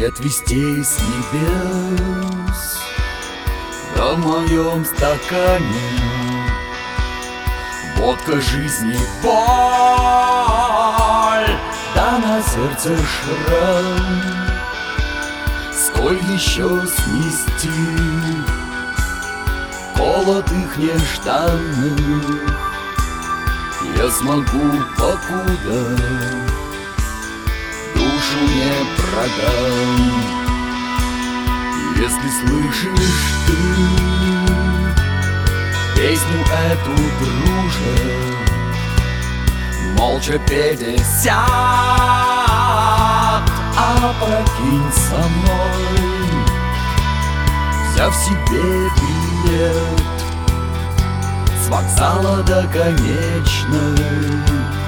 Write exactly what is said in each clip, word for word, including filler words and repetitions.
Нет вестей с небес, да в моем стакане водка жизни боль, да на сердце шрам. Сколь еще снести холод их нежданных я смогу, покуда душу не продам. Если слышишь ты песню эту, друже, молча пятьдесят, опрокинь со мной, взяв себе билет с вокзала до конечной.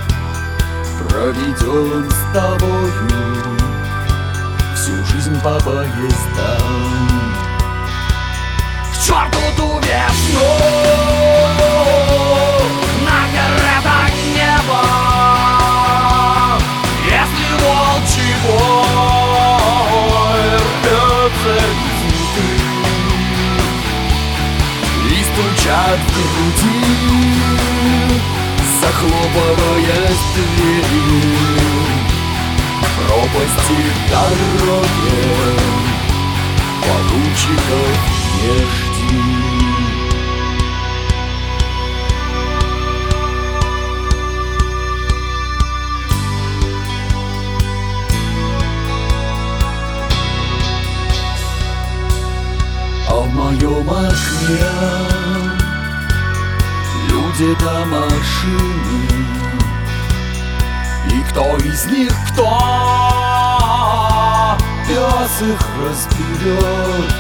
Проведем с тобою всю жизнь по поездам. К черту ту весну на каретах небо, если волчий бой рвется изнутри и стучат в груди, захлопываясь двери. Пропасти дороги поручиков не жди. А в моем окне люди да машины, и кто из них кто, пес их разберет.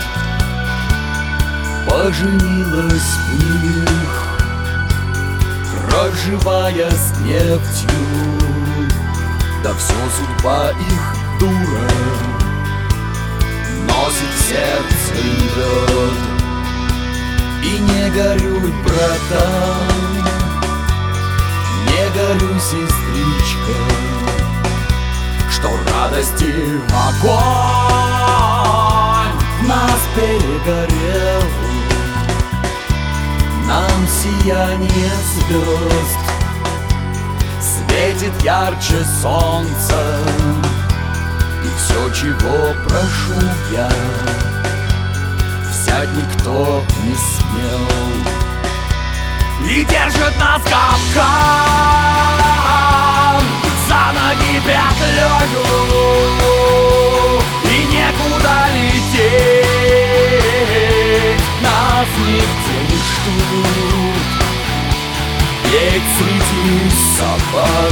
Поженилась в них кровь живая с нефтью, да все судьба их дура носит в сердце лед. И не горюй, братан, не горюй, сестричка, что радости огонь нас перегорел. Нам сияние звезд светит ярче солнца, и все, чего прошу я, взять никто не смел. И держит нас капкан за ноги петлею, и некуда лететь, нас нигде не ждут. Ведь среди собак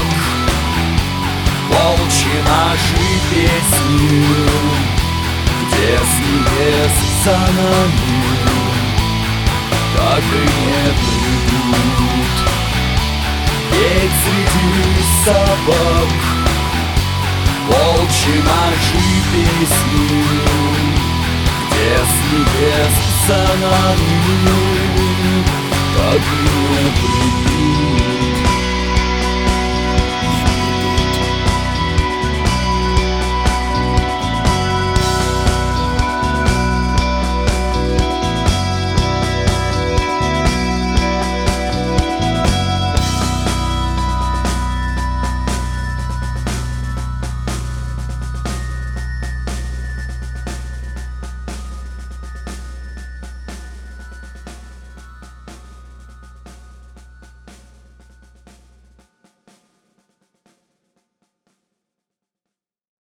волчьи наши песни, где с небес за нами так и не придут. Ведь среди собак волчьи наши песни, где с небес за нами так и не придут.